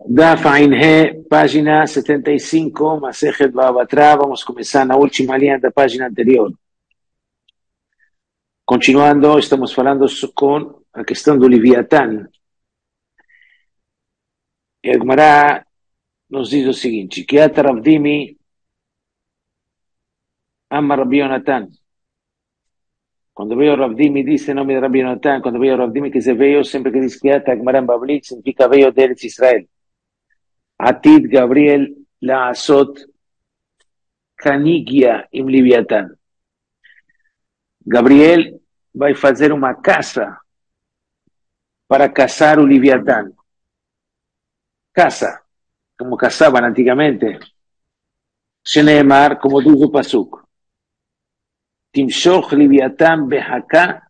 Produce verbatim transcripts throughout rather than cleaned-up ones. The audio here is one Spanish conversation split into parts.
Daf Ain He, página setenta y cinco, Masejet Bavatra. Vamos a comenzar na última linha da página anterior. Continuando, estamos falando com a questão do Leviatã. E a Gemara nos diz o seguinte: que Ravdimi ama Rabbi Yonatan. Quando veio Ravdimi, disse em nome de Rabbi Yonatan, quando veio Ravdimi, que se veio, sempre que diz que a Gemara em Bablik, significa veio de Eretz Israel. Atid Gabriel Laasot Canigia im Leviatã. Gabriel vai fazer uma caça para caçar o Leviatã. Caça, como caçavam antigamente. Sheneemar, como diz o Pasuk. Timshoch Leviatã Behaka.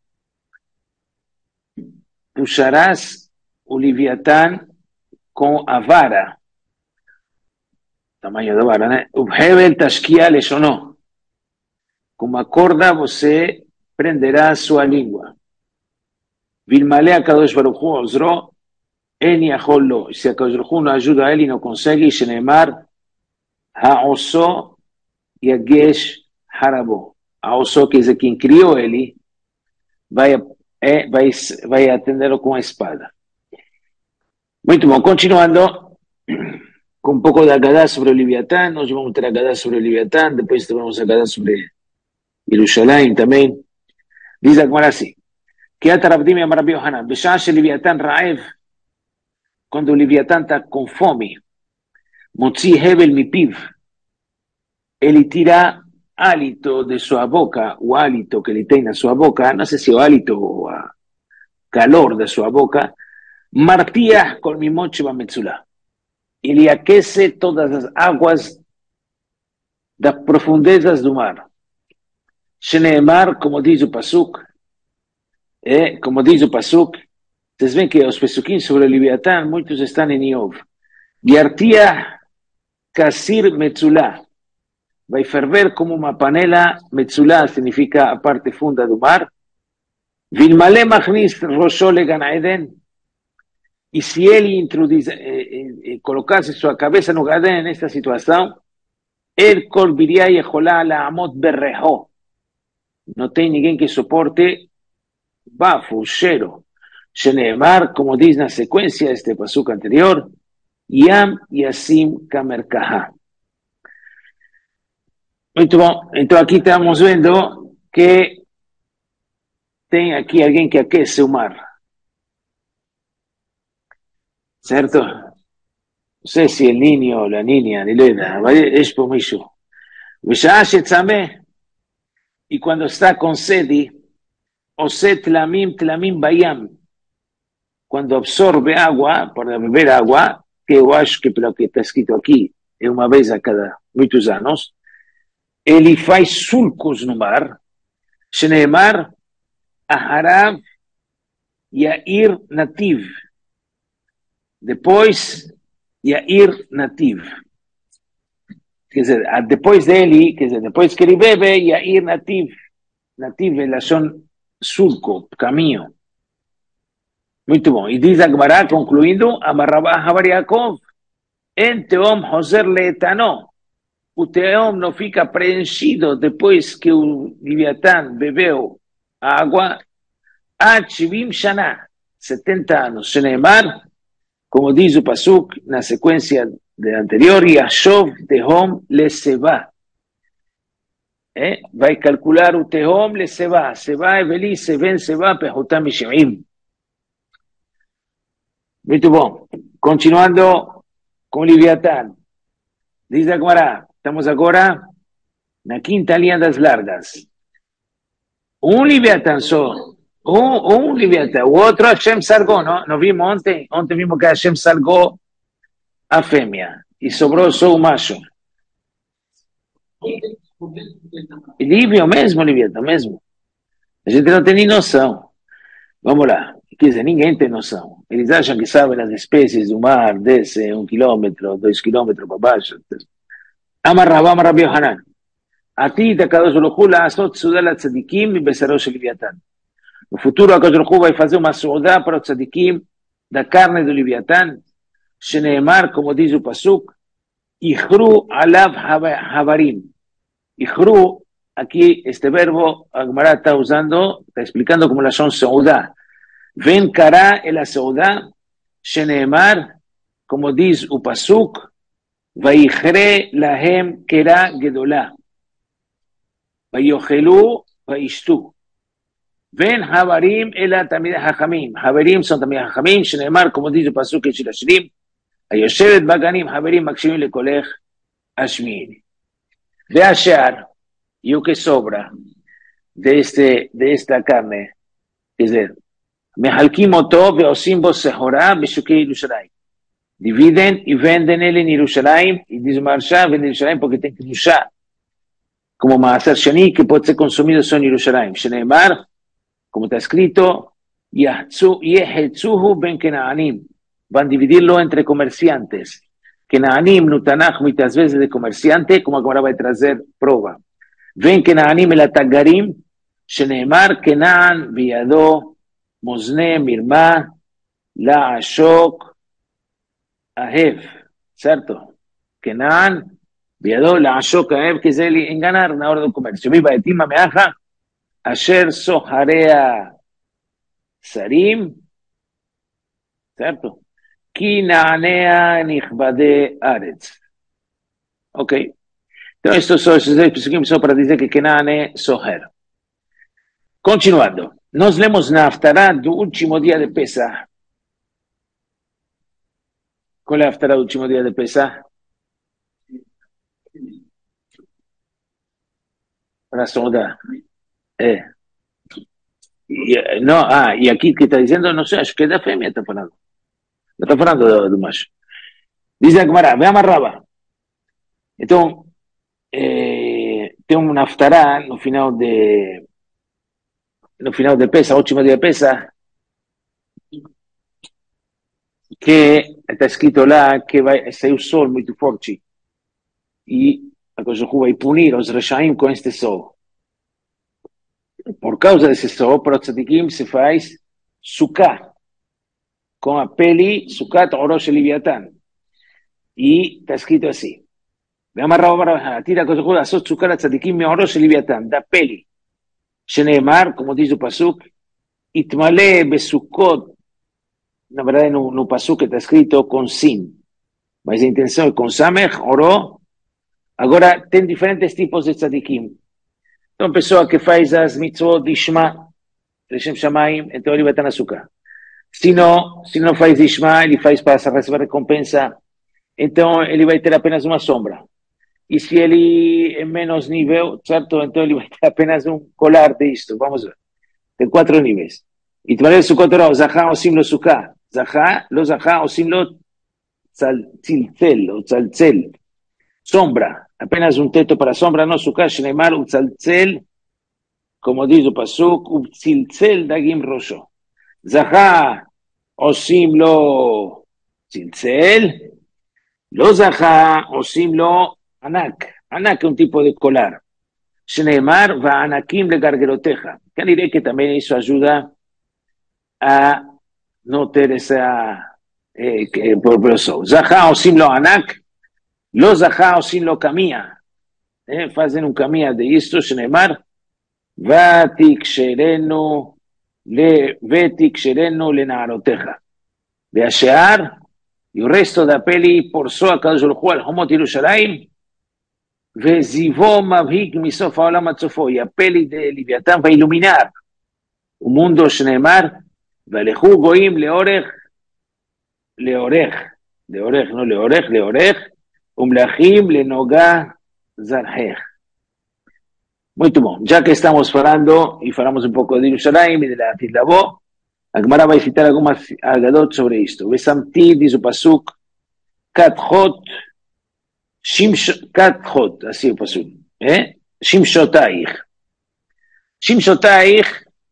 Puxarás o Leviatã com a vara. Tamanho da vara, né? Ubhevel Tashkia Leshono. Com uma corda você prenderá a sua língua. Vilmale Akadosh Baruch Hu Ozro, En Yachol Lo. Se Akadosh Baruch Hu não ajuda ele, não consegue, Sheneemar, Ha'oso Yagesh Harabo. Ha'oso, que é quem criou ele, vai, é, vai, vai atendê-lo com a espada. Muito bom, continuando com um pouco de Agadá sobre o Leviatã. Nós vamos ter Agadá sobre o Leviatã, depois vamos Agadá sobre Jerusalém também. Diz a Gemara assim: que a Ravdimi amar Rabbi Yohanan, Beshah shel Leviatã ra'ev, quando o Leviatã está com fome, Motzi hevel mipiv, ele tira hálito de sua boca, o hálito que ele tem na sua boca, não sei se o hálito ou o calor da sua boca, Martiah kol mimot shebametzula. Ele aquece todas as águas das profundezas do mar. Sheneemar, como diz o Pasuk, é, como diz o Pasuk, vocês veem que os Pesukim sobre o Leviatã, muitos estão em Iov. Yartiah kasir metzula. Vai ferver como uma panela. Metzula significa a parte funda do mar. Vilmale machnis rosho le Gan Eden. E se ele introduz, eh, eh, colocasse sua cabeça no Gadén nesta situação, el kol biria yecholá la'amot berreho. Não tem ninguém que suporte bafo, o cheiro. Sheneemar, como diz na sequência este pasuk anterior, Yam Yasim Kamerkaha. Muito bom. Então aqui estamos vendo que tem aqui alguém que aquece o mar. Certo? Não sei se é niño ou a niña, ni leda, é por micho. E quando está com sede, ose tlamim tlamim bayam, quando absorve água, para beber água, que eu acho que pelo que está escrito aqui, é uma vez a cada muitos anos, ele faz sulcos no mar. Sheneemar, Aharav Yair Nativ. Depois, Yair Nativ. Quer dizer, depois dele, quer dizer, depois que ele bebe, Yair Nativ. Nativ é lação sulco, caminho. Muito bom. E diz a Gemara, concluindo, Amarrabah Habar Yaakov, En Teom Hoser Leetano. O Teom não fica preenchido depois que o Leviatã bebeu a água. Ad Shivim Shana, setenta anos. Sheneemar, como diz o Pasuk, na sequência anterior, Yashov Tehom Leseva. É? Vai calcular o Tehom Leseva. Seva é Veli, Seven Seva, Pehotam Mishimim. Muito bom. Continuando com o Leviatã. Diz a Gemara, estamos agora na quinta linha das largas. Um Leviatã só. Um, um Leviatã. O outro Hashem sargou, não? Não vimos ontem? Ontem vimos que Hashem sargou a fêmea. E sobrou só o macho. Livre mesmo, Leviatã, mesmo. A gente não tem nem noção. Vamos lá. Quer dizer, ninguém tem noção. Eles acham que sabem as espécies do mar, desce um quilômetro, dois quilômetros para baixo. Amarrava, amarrava Yohanan. Ati Kadosh Baruch Hu la'asot suda latzadikim mibesaro shel Leviatã. No futuro, a Kadosh Baruch Hu vai fazer uma suda para os tzadikim da carne do Leviatã. Sheneemar, como dice el pasuk, Ichru alav havarim. Ichru, aquí este verbo, Agmará está usando, está explicando como la son seudá. Ven cara el la seudá, Sheneemar, como dice el pasuk, Vaichre lahem kera gedolá. Vayochelu vaishtu. Ven havarim ela tamid hachamim. Havarim son tamid hachamim, Sheneemar, como dice el pasuk, Shir Hashirim, Ayoshevet baganim havarim makshimim lekolech ashmin. De Ashar, y lo que sobra de, este, de esta carne, es decir, Mehalkim oto veosim bo sehorá beshukei Yerushalayim. Dividen y venden él en Yerushalayim, y dice Marsha, venden en Yerushalayim porque tiene Kedusha, como Maaser Shani, que puede ser consumido solo en Yerushalayim. Sheneemar, como está escrito, Yehetzuhu ben Kenaanim, van a dividirlo entre comerciantes. Kenaanim, Nutanach, muchas veces de comerciante, como ahora va a traer prueba. Ven Kenaanim el Atagarim, Sheneemar, Kenaan, Viado, Mosne, Mirma, La Ashok, Ahev, ¿cierto? Kenaan, Viado, La Ashok, Ahev, que es el en ganar una hora de comercio. Viva de Tima Meaja, Asher Soharea Sarim, ¿cierto? Kinanea Nichbade Aretz. Ok. Entonces, estos son para decir que Kenane Soher. Continuando. Nos leemos Naftará del último día de Pesach. ¿Cuál es Naftará del último día de Pesach? La segunda. Eh. Y, no, ah, y aquí que está diciendo, no sé, es que da fe me está hablando. Me está hablando de, de más. Dice Akmara, ve amarraba. Entonces, eh, tem um Naftará no final de no final de Pesach, último dia de Pesach, que está escrito lá que vai sair o sol muito forte e a coisa vai punir os Reshaim com este sol. Por causa desse sol, para os tzadikim se faz sukkah, com a pele, sukkah orosh Leviatán. E está escrito assim. ואמר רב עתיד הקדוש ברוך הוא לעשות סוכה לצדיקים מעורו של לוויתן, דפלי, שנאמר, כמו dice el pasuk, יתמלא בסוכות, na verdade no, no pasuk está escrito con sin, mas a intenção é com samech, oro. Agora tem diferentes tipos de tzadikim. Então a pessoa que faz as mitzvot de Ishma, Leshem Shamayim, então ele vai estar na sukkah. Se não, se não faz Ishma, ele faz para receber recompensa, então ele vai ter apenas uma sombra. Y si él en menos nivel, ¿cierto? Entonces él va a tener apenas un colar de esto, vamos a ver, de cuatro niveles. Y te vale su cuatro, Zahá o Simlo Suká. Zahá, lo Zahá o Simlo Tzalcel, o Tzalcel. Sombra, apenas un teto para sombra, no Suká, Shneimar, un Tzalcel, como dice el Pasuk, un Tzilcel Dagim Rosho. Zahá o Simlo Tzilcel, lo Zahá o Simlo Anak, Anak es un tipo de colar. Shneimar va Anakim le gargeroteja. Que diré que también eso ayuda a no tener esa eh, por eso. Zahá o sin lo Anak, lo Zahá o sin lo Camía. Eh, Hacen un Camía de esto, Shneimar va Tikserenu le ve Tikserenu le Naroteja. De Ashear y el resto de la peli por so a cada uno al Homot Yerushalayim. וזיבו מבהיק מסוף העולם עד סופו, y הפלי de לוויתן va a iluminar un mundo שנאמר, והלכו גויים לאורך, לאורך, לאורך, no לאורך, לאורך, ומלכים לנוגה זרחך. Muito bom, ya que estamos hablando y hablamos un poco de Jerusalén y de la Tislabó, Agmará va a citar algunas agadot sobre esto. Vesamti, dice Pasuk, Katchot, Shimshot, así el pasuk, ¿eh? Shimshotaich. Shimshotaich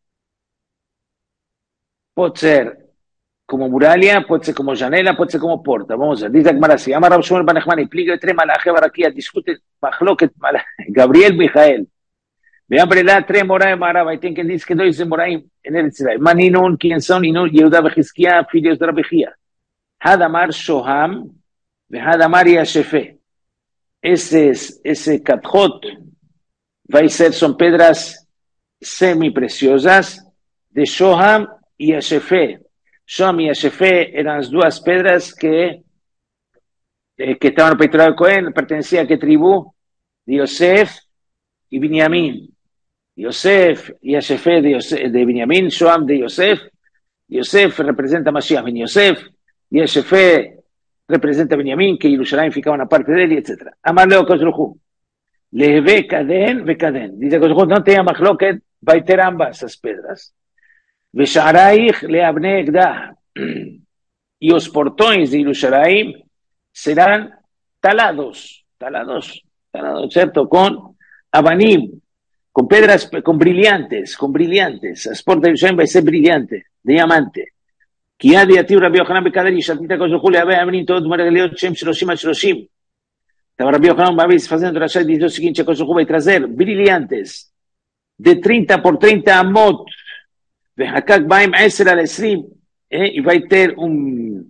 puede ser como muralla, puede ser como janela, puede ser como puerta. Vamos a ver, dice Agmará así, Amar Rab Shmuel ben Nachman, y pliego de tres malaje baraquía, discute Machloket, Gabriel Mijael. Vean, la tres moraim maraba, y tienen que decir que dois de moraim en el Israel. Maninun, ¿quién son? Inun, Yehuda Bejizquía, filhos de Rabejía. Hadamar Shoham, Hadamar Yashefe. Ese, es, ese Kathot va a ser, son pedras semi-preciosas de Shoham y Yashefe. Shoham y Yashefe eran las dos pedras que, eh, que estaban en Petra del Cohen, pertenecía a qué tribu? De Yosef y Binyamin. Yosef y Yashefe de, Yosef, de Binyamin, Shoham de Yosef. Yosef representa Mashiach ben Yosef, y Yashefe representa Binyamin, que Yerushalayim ficaba una parte de él, etcétera. Amarle a Koshruhu. Le ve caden, ve caden. Dice Koshruhu, no tenía machloket, va a tener ambas esas pedras. Ve Sha'araich le abne egdah. Y los portones de Yerushalayim serán talados, talados, talados, ¿cierto? Con abanim, con pedras, con brillantes, con brillantes. Las puertas de Yerushalayim va a ser brillante, diamante. כי עד יתיב רבי יוחנן בקדר ישתית הקדוש ברוך הוא להווה אמנים todos maravilhosos Shem Shloshim al Shloshim. Estava Rabbi Yohanan uma vez fazendo drashá e diz o seguinte: a Kodesh vai trazer brilhantes de trinta por trinta amot, vehakak baim eser al esrim, e vai ter um,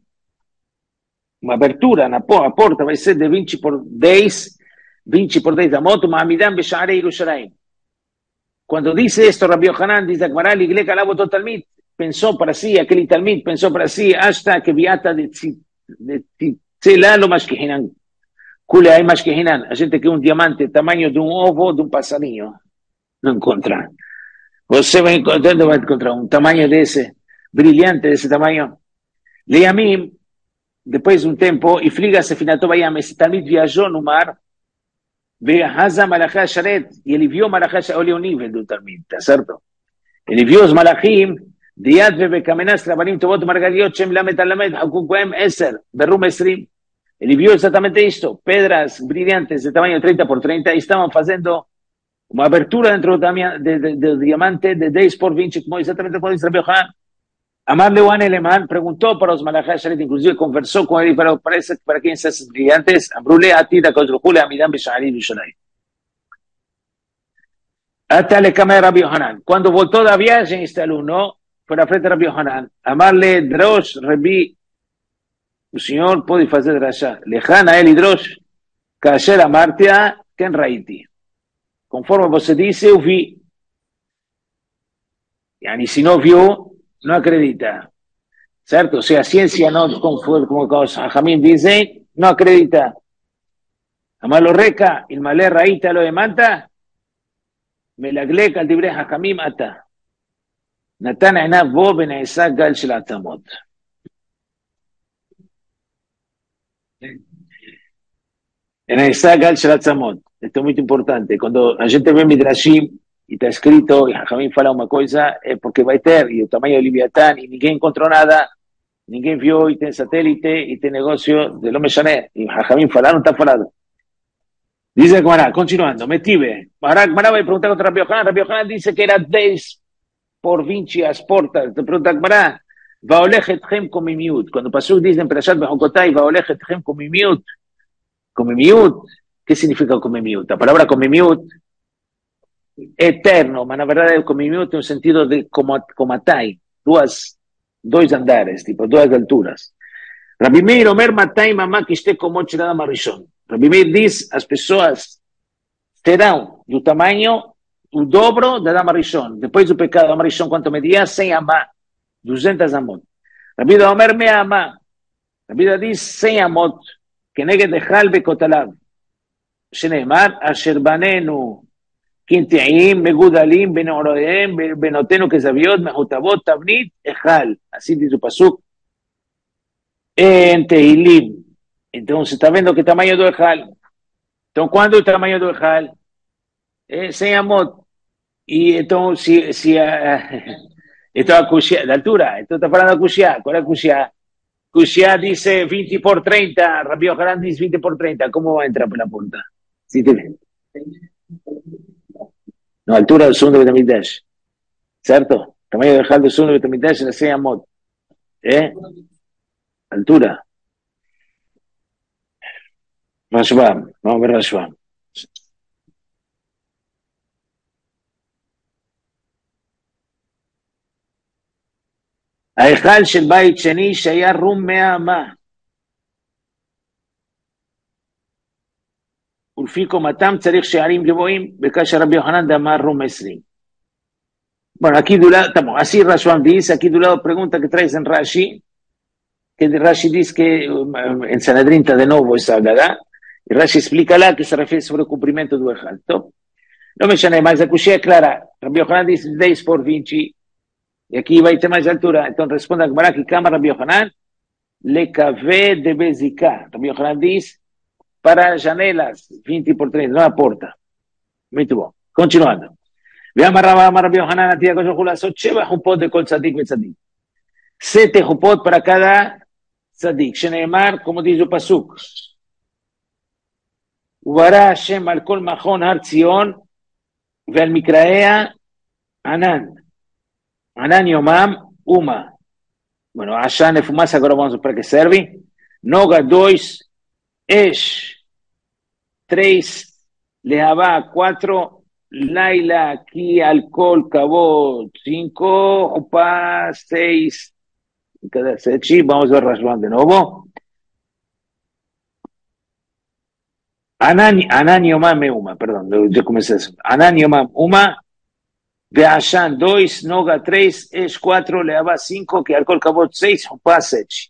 uma abertura na porta, vai ser de vinte por dez, vinte por dez amot, uma amidam b'sha'arei Yerushalayim. Quando dice esto Rabbi Yohanan, dice Gemara, liglek alavo totalmente. Pensó para sí, aquel Talmid pensó para sí, hasta que viata de Tzela lo mashkehinan. Kule hay mashkehinan. A gente que un diamante tamaño de un ovo de un pasarinho no encuentra. Você va a encontrar, va a encontrar un tamaño de ese, brillante de ese tamaño. Le a mí, después de un tiempo, y Friga se finató Bayam, ese Talmid viajó en un mar, ve a Haza Malachá Sharet, y él vio Malachá Sharet, olha un nivel de un Talmid, ¿está cierto? Él vio los Malachim, Diad ובקמנס רבנים טובות ומרגליות שם למד על למד חקוקוהם עשר ברום עשרים. Ele viu exatamente isto, pedras brilhantes de tamaño treinta por treinta, y estaban haciendo una abertura dentro del de, de, de diamante de dez por veinte, como exactamente como dice Rabbi Yohanan. Amar Leuan Eleman preguntó para los Malachá Sharet, inclusive conversó con él para, para, para quien esas brillantes, Ambrule Atida Kozrukule Amidam Besha'ari Yerushalayim. Hasta le camé a Rabbi Yohanan. Cuando voltó de viaje, este alumno por la frente de Rabbi Yohanan, amarle Drosh, Rabbi, el señor puede hacer drashá, lejana él y Drosh, kasher amartia, ken raiti. Conforme você dice, eu vi. Yani si no vio, no acredita. ¿Cierto? O sea, ciencia no, como, como Jamín dice, no acredita. Amarlo reca, il malé raita lo demanda, me la gleka al dibre Jamín mata. נתן עיניו בו ונעשה גל של עצמות. נעשה גל של עצמות. Esto es muy importante. Cuando la gente ve Midrashim y está escrito y Jajamín fala una cosa, es porque va a ter y el tamaño de Leviatán y ninguém encontró nada, ninguém vio y tiene satélite y tiene negocio de lo mechané. Y Jajamín fala, no está falado. Dice Gemara, continuando, Metive. Ahora Gemara va a preguntar contra Rabbi Yohanan. Rabbi Yohanan dice que era diez por veinte as portas. Te pregunta Gemara, Vaolech etchem con mi miut. Cuando pasó dice en Perashat Bejokotai, Vaolech etchem con mi miut. Con mi miut. ¿Qué significa con mi miut? La palabra con mi miut, eterno, pero la verdad es con mi miut en un sentido de como, como atai, dos, dos andares, tipo, dos alturas. Rabbi Meir Omer Matai Mamá que esté como Adam Arishon. Rabbi Meir dice, as pessoas terão do tamanho o dobro de Adam Arishon. Depois do pecado, Adam Arishon, quanto media? cem amá, duzentas amot. Rabbi da Omer me amá. Rabbi da diz cem amot, que negue de halbe kotalav. שנאמר, אשר בנינו קנטעים, מגודלים, בנעוריהם, בנותינו כזוויות, מחוטבות, תבנית, החל. Así dice su pasuk en Tehilim. Entonces, está viendo que tamaño do ejal. Entonces, ¿cuándo el tamaño do ejal? Eh, cem amot. Y entonces, si, si uh, esto es cushia, de altura, esto está hablando de cushia. ¿Cuál es cushia? Cushia dice veinte por treinta, Rabbi Yohanan dice veinte por treinta. ¿Cómo va a entrar por la puerta? Sí, tiene. No, altura del segundo Betamigdash. ¿Cierto? Tamaño del ejal del segundo Betamigdash en cem amot. ¿Eh? Altura. Rashbam, vamos a ver Rashbam. ההיכל של בית שני שהיה רום מאה אמה. Fico Matam, Tzarich Shearim Geboim, Bekasha Rabbi Yohanan de Amar Rumesri. Bueno, aquí de un lado, estamos, así Rashwan dice, aquí de un lado pregunta que traes en Rashi, que Rashi dice que en Sanedrín está de nuevo esa hablada, y Rashi explica la que se refiere sobre el cumplimiento de Uejal. No me llame más, la cuchilla es clara, Rabbi Yohanan dice diez por Vinci, y aquí va a ir más de altura, entonces responde a Gemara que cama Rabbi Yohanan, le cavé de Bezika. Rabbi Yohanan dice, para janelas, veinte por treinta, no aporta. Muy bien, continuando. Veamos a Rabbi Yohanan, a ti, a Kosh Jula, son Sheva Jupot de Kol Tzadik ve Tzadik. Siete Jupot para cada Tzadik. Sheneemar, como dice el Pasuk. Ubará Hashem al Kol Mahon Har Tzion, ve al Mikraea Anan. Anan Yomam Uma. Bueno, Ashan es fumaza, ahora vamos a ver para qué sirve. Noga dois, Esh tres, Lehavá cuatro, Laila aquí alcohol Cabot cinco, Opa seis, cada sechi, vamos a ver Rashban de nuevo. Anan, Anan Yomam Uma, perdón, yo comencé eso. Anan Yomam Uma, Beashan dos, Noga tres, Esh cuatro, Lehavá cinco, que alcohol Cabot seis, Opa sechi.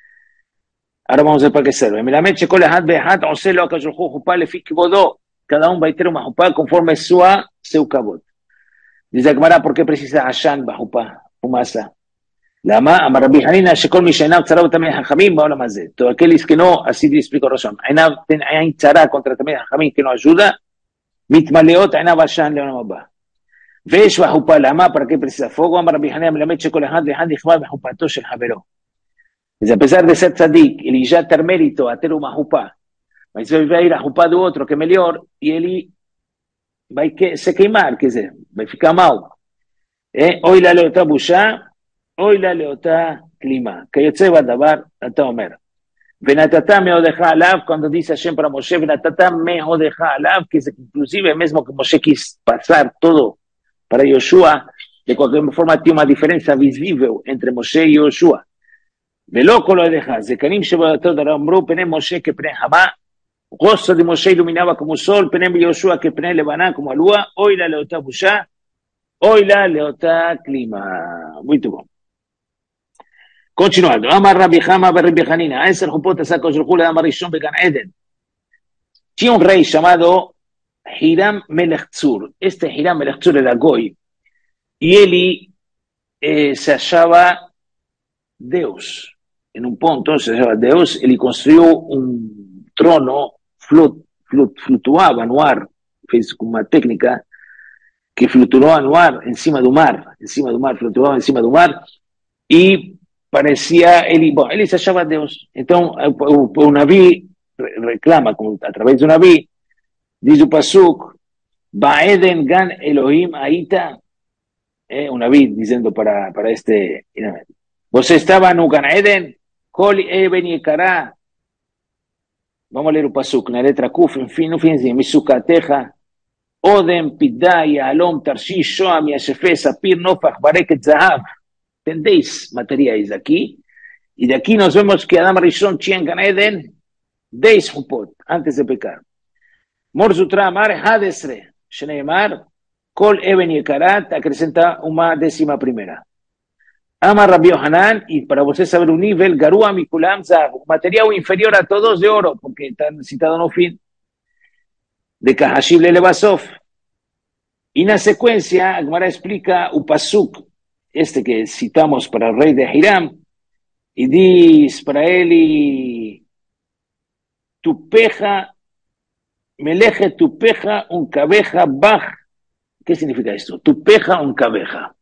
Ahora vamos a ver para qué sirve. Me la meche con la hat behat, o se lo que yo juego para le fique bodó. Cada uno va a tener un majupá conforme sua seu cabot. Dice Gemara, ¿por qué precisa Hashan bajupá? Fumasa. La ma, Amar Rabbi Hanina, Shekol Mishainav Tzarab también Hajamim, va a más de todo aquel que no, así te explico razón. Ainav ten Ain Tzara contra también Hajamim que no ayuda. Mitmaleot Ainav Hashan le no va. Vesh bajupá la ma, ¿para qué precisa fuego? Amar Rabbi Hanina, me la meche con la hat behat, dijo bajupá tosh el javeró. Dice, a pesar de ser tzadik, él ya ter mérito a ter una jupá, va a ir a jupá de otro que mejor, y él va a se quemar, que se va a ficar mal. Eh? Hoy la leota busha, hoy la leota clima, que yo se va a dabar a Tomer. Venatata me odeja alav, cuando dice Hashem para Moshe, Venatata me odeja alav, que es inclusive mismo que Moshe quiso pasar todo para Yoshua, de cualquier forma tiene una diferencia visible entre Moshe y Yoshua. ולא lo dejas, de Karim Shebatot Arambru, Pene Moshe que Pene Hamá, rostro de Moshe iluminaba como sol, Pene Yoshua que Pene Lebaná como alúa, hoy la leota Bushá, hoy la leota clima. Muy bien. Continuando, Amar Rabbi Hama Rabbi Hanina, Eser Jupot Saco Jurjula Amar Rishon Began Eden. Tiene un rey llamado Hiram Melech Tzur. Este Hiram Melech Tzur era Goy, y él eh, se hallaba Deus. En un punto, se llama Deus, él construyó un trono, flut, flut, flutuaba no ar, fez con una técnica que flutuaba no ar encima de un mar, encima de un mar, flutuaba encima de un mar, y parecía, él, bueno, él se llamaba Deus. Entonces, un naví reclama, a través de un naví, dice Pasuk, Baeden Gan Elohim Aita, eh, un naví diciendo para, para este, vos estabas en Gan Eden, Kol Eben Yekará. Vamos a leer un pasuk, una letra Kuf, en fin, no fíjense, Misukateja, Odem, Pidai, Alom, Tarshish, Shoam, Yashefé, Sapir, Nofach, Bareket, Zahav. ¿Entendéis materiales de aquí? Y de aquí nos vemos que Adam Rishon, Chien Gan Eden, Deis Hupot, antes de pecar. Morzutra Amar, Hadesre, Shneemar, Kol Eben Yekará, te acrescenta una décima primera. Ama Rabbi Yohanan, y para vosotros saber un nivel, Garúa Mikulam Zahav, material inferior a todos de oro, porque está citado en un fin, de Kahashib Lelebasov. Y en la secuencia, Agmara explica un pasuk, este que citamos para el rey de Hiram, y dice para él, y tu peja, meleje tu peja, un cabeja, baj. ¿Qué significa esto? Tu peja, un cabeja.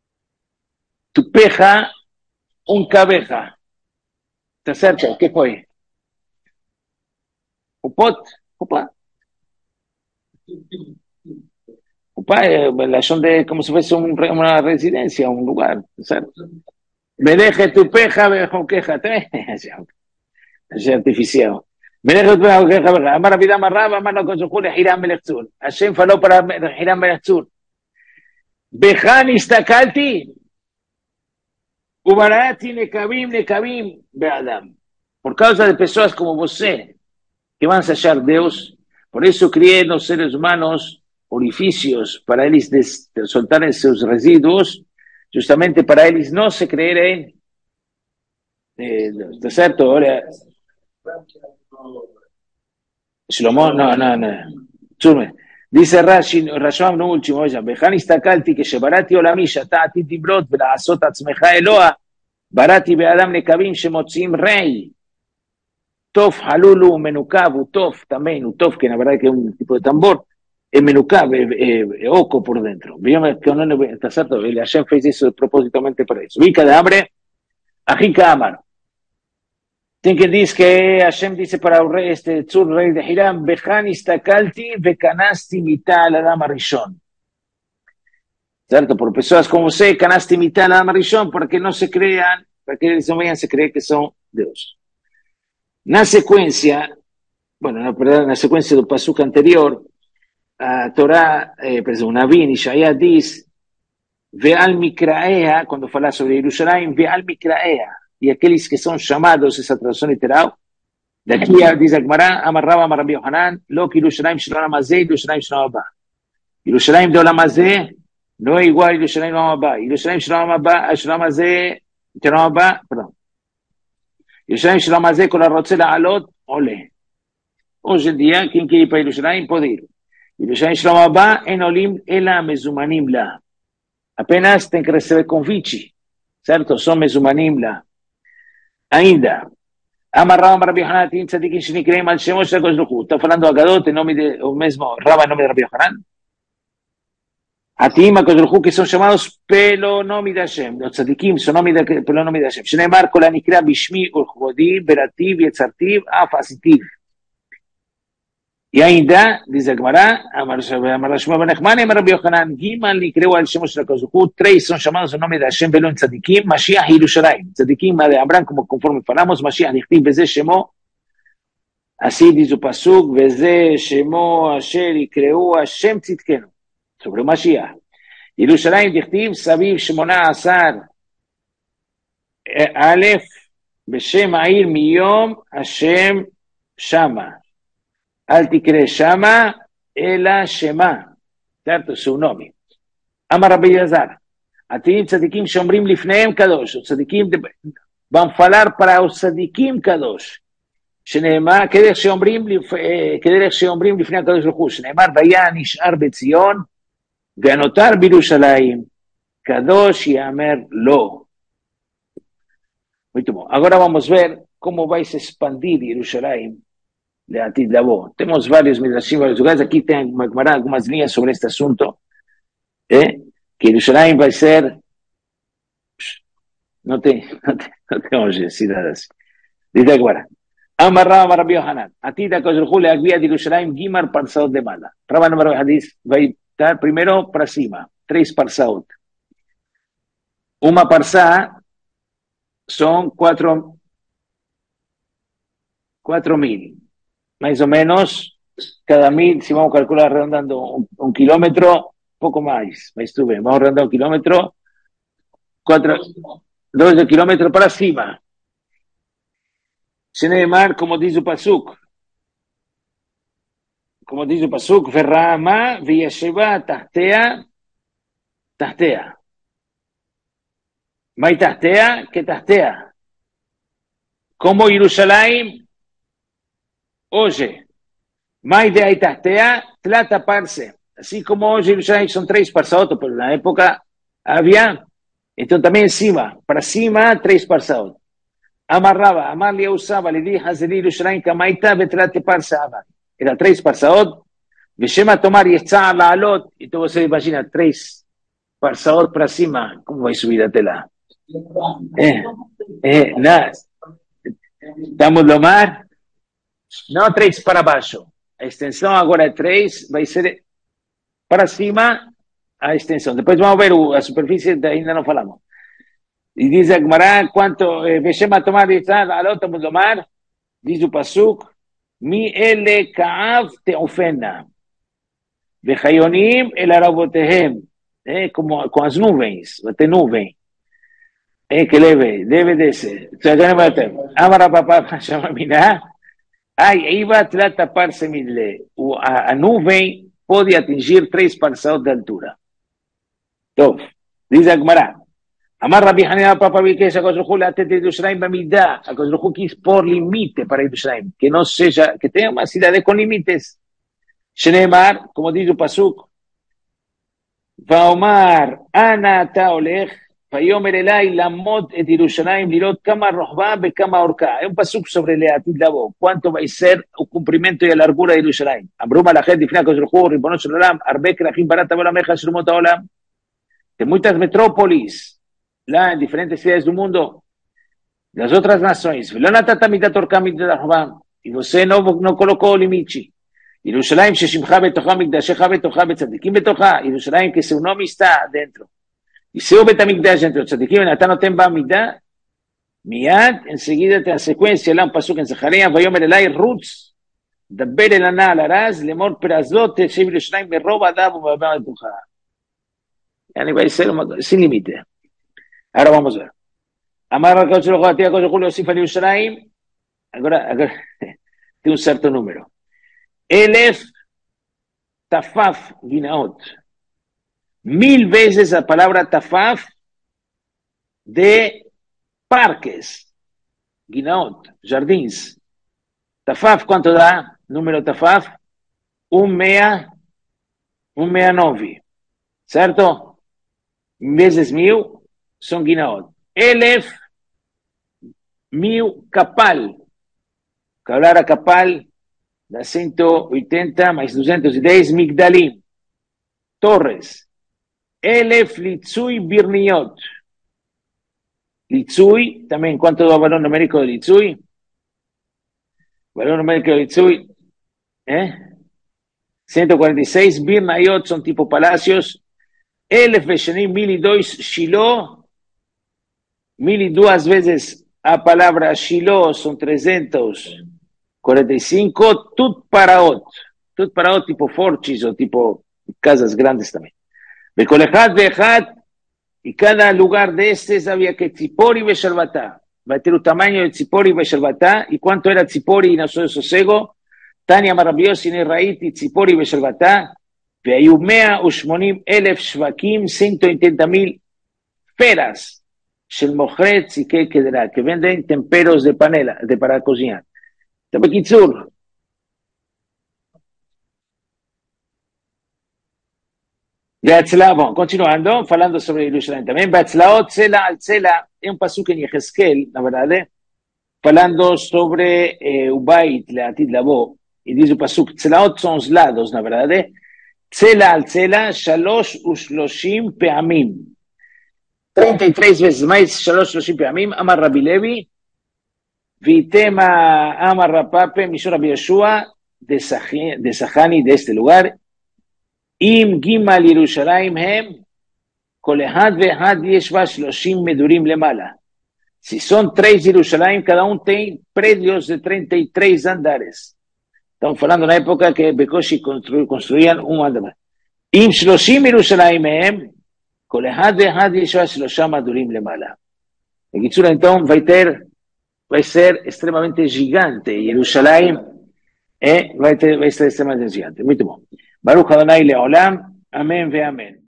Tu peja, un cabeja. ¿Te acerca? ¿Qué fue? Upot, upa. Upa, eh, la son de como si fuese un, una residencia, un lugar. Me deje tu peja, me dejo queja. Es artificial. Me deje tu peja, queja. Amar vida amarraba, amar no con su julia, Hiram Melechzur. Hashem faló para Hiram Melechzur. Bejan istakalti. Ubarati nekabim nekabim beadam. Por causa de personas como você, que van a hallar Dios, Por eso crié los seres humanos orificios para ellos des, de soltar esos residuos, justamente para ellos no se creer en, ¿está cierto? Ahora, Shlomo, no, no, no, Chume. Dice Rashi, Rasham no último, oye, Bejan istakalti que shebarati olami shatati tibrot ולעשות עצמך אלוה, barati be'adam nekavim shemotzim rey. Tof, halulu, menukav, utof también, utof, que la verdad es que es un tipo de tambor, es menukav, es eh, eh, oco por dentro. Vimos que no está cierto, el Hashem fez eso propósitamente para eso. Vica de hambre, ajika amar. Tiene que decir que Hashem dice para el rey, este tzur rey de Hiram, Bejan istakalti, bekanasti mita al Adam Arishon. ¿Cierto? Por personas como sé, canasti mita al Adam Arishon, para que no se crean, para que no vayan a creer que son Dios. Na secuencia, bueno, na, perdón, na secuencia del pasuk anterior, a Torah, eh, perdón, Navin, Ishaya dice, Ve'al Mikraea, cuando fala sobre Jerusalén, Ve'al Mikraea, y aquellos que son llamados, esa traducción literal, de aquí dice Agmará, Amarraba, Amarrabi Yohanan, Lo que Jerusalén Shalom Amazé, Jerusalén Shalom Abba. Jerusalén de Olam Hazé no es igual a Jerusalén Shalom Abba. Jerusalén Shalom Abba, Shalom Hazé, Shalom Abba, perdón. Jerusalén Shalom Hazé con la Rotzela Alot, ole. Hoy en día, quien quiere ir para Jerusalén puede ir. Jerusalén Shalom Abba, en Olim, Ela Mezumanim La. Apenas tienen que recibir con Vichy, ¿cierto? Son Mezumanim La. Ainda. Amarrado a Rabbi Yohanan, Tin Tzadikim Shenikreim al Shemo Shel HaKadosh Baruch Hu. Está falando a Gadot en nombre de, o mismo, Raba en nombre de Rabbi Yohanan. Atim HaKadosh Baruch Hu, que son llamados Pelonomi de Hashem. Los Tzadikim son Pelonomi de Hashem. Shenemar Kol HaNikra Bishmi Urchvodi Berativ Yetzartiv Af Asitiv. Y ainda, dice Gemara, Amar Shmuel ben Nachmani, Amar Rabbi Yohanan, Gimal Nikreu al Shemo Shel HaKadosh Baruch Hu. Tres son llamados en nombre de Hashem Belon Tzadikim, Mashiach y Yerushalayim. Tzadikim de Abraham, como conforme falamos, Mashiach Nichtiv Beze Shemo. Así dice el pasuk, Beze Shemo Asher Nikreu Hashem Tzidkenu. Sobre Mashiach. Yerushalayim Nichtiv Saviv Shemona Asar Aleph Beshem Air Miyom Hashem Shama. Al tikre Shama Ela Shema. ¿Cierto? Su nombre. Amar Rabbi Elazar. Atim tzadikim shomrim lifneim kadosh. Los tzadikim van a hablar para los tzadikim kadosh. Sheneemar, כדרך שאומרים, כדרך שאומרים לפני הקדוש ברוך הוא, שנאמר, והיה נשאר בציון, והנותר בירושלים, קדוש יאמר לו. Muito bom. Agora vamos ver cómo vais a expandir Jerusalén de Atid Labo. Tenemos varios midrashim, varios lugares. Aquí tengo algunas líneas sobre este asunto. ¿Eh? Que Jerusalén va a ser... No te, no te, no te vamos a decir nada así. Dice ahora. Amarraba a Rabbi Yohanan. Atid HaKadosh le agvía de Jerusalén Gimar Parsaot de Mala. Rabban Amar Hadith va a estar primero para cima. Tres Parsaot. Una Parsá son cuatro, cuatro mil. Más o menos, cada mil, si vamos a calcular redondando un, un kilómetro, poco más. Más estuve, vamos redondando un kilómetro, cuatro, dos kilómetros para cima. Sheneemar, como dice el pasuk, como dice el pasuk, Verrama, Viyasheva, Tahtea, Tahtea. Mai Tahtea, que Tahtea. Como Jerusalén, oye, Mai de Tahtea, Tlata Parse. Así como hoy Jerusalén son tres parsaot, pero en la época había, entonces también encima, para cima, tres parsaot. Amarraba, Amalia usaba, le dije a Jerusalén, Kamaita, Betlate Parsa. Era tres parsaot, Veshema tomar y echar la alot, y todo se imagina, tres parsaot para cima, ¿cómo va a subir a tela? Eh, eh, nada. Estamos lo mar, no tres para abajo. A extensão agora é três, vai ser para cima a extensão. Depois vamos ver a superfície, ainda não falamos. E diz a Gemara, quanto Veshema tomar e echar a alot, estamos lo mar, diz o pasuk, Mi ele ka'av te'ofena, vechayonim el arabotehem, eh, como com as nuvens, vai ter nuvem. Eh, que leve, deve descer. Amara papá, chama miná. Ai, iba a taparse mille. A, a nuvem pode atingir três parsaot de altura. Então, diz a Gemara. Amar Rabbi Hanina Papa Bikesh a Kosh Hu Latet Yerushalayim Bamidá. A Kosh Hu quis por limite para Yerushalayim, que no seja, que tenha uma cidade com limites. Shenemar, como diz o Pasuk, Vaomar Ana ata olech, Vayomer Elai lamot et Yerushalayim lirot kama rohba bekama orka. É um Pasuk sobre Leatid Lavo. Quanto vai ser o cumprimento e a largura de Yerushalayim? Ambruma la gente difna Kosh Hu, Ribono Shel Olam, Arbe Krachim Barata Bolamecha Shrumot Olam. De muitas metrópolis, lá em diferentes cidades do mundo, das outras nações, e você não, não colocou o limite. Jerusalém, Sheshimcha betocha, Migdashecha betocha, Betzadikim betocha, Jerusalém, que seu nome está dentro. E seu Betamigdash dentro, Tzadikim, Natan notem ba'amida, miad, em seguida tem a sequência, lá um pasuk em Zacharia, Vayomer Elai Rutz, Daber elana al araz, lemor perazot, Shev Jerusalém, Beroba adav u'ba'am betocha. Yani vai ser uma, sem limite. Agora vamos ver. Amar a Kosh Hu, Atia Kosh Hu, Yosif al Yerushalayim. Agora, agora tem um certo número. Elef tafaf ginaot. Mil vezes a palavra tafaf de parques. Ginaot, jardins. Tafaf, quanto dá? Número tafaf? Um mea, um mea nove. Certo? Vezes mil são ginaot. Elef, mil capal. Cablar a capal dá cento e oitenta mais duzentos e dez migdalim. Torres. Elef litzui birniot. Litzui, também quanto dá o valor numérico de litzui? O valor numérico de litzui, eh? cento e quarenta e seis. Birnayot são tipo palácios. Elef Veshenim, mil e dois, Shiloh, mil e duas vezes a palavra Shiloh são trezentos e quarenta e cinco, Tut Paraot, Tut Paraot tipo fortes ou tipo casas grandes também. Bekolechad Vechad, e cada lugar destes havia que Tzipori e Shalvatá, vai ter o tamanho de Tzipori e Shalvatá, e quanto era Tzipori no seu sossego, Tania Maravilhosa e Raiti, Tzipori e Shalvatá, והיו מאה ושמונים אלף שווקים, ciento ochenta mil feras של מוכרי ציקי קדרה, que vendem temperos de panela, de para cozinhar. Então, בקיצור, Beatzla, bom, continuando, falando sobre Jerusalém também, Beatzlaot, Tzela al Tzela, é um pasuk em Yehezkel, na verdade, falando sobre eh, o Bait, Leatid Lavo, e diz o pasuk, Tzelaot são os lados, na verdade, Tzela al Tzela, Shalosh ushloshim pe'amim. trinta e três vezes mais, Shalosh ushloshim pe'amim, Amar Rabbi Levi, Vitema Amar Rapape, Mishur Rabbi Yeshua, de Sahani, de este lugar, Im Gimal Yerushalayim hem, Kol ehad ve'ehad yesh ba shloshim medurim lemala. Si son três Yerushalayim, cada um tem prédios de trinta e três andares. Estamos falando na época que Bekoshi constru, construían um andar. Im shloshim Yerushalayim hem, Kol ehad ve'ehad yesh ba shloshim medurim lemala. Então vai ter, vai ser extremamente gigante. Yerushalayim eh, vai, ter, vai ser extremamente gigante. Muito bom. Baruch Adonai Leolam. Amém ve amém.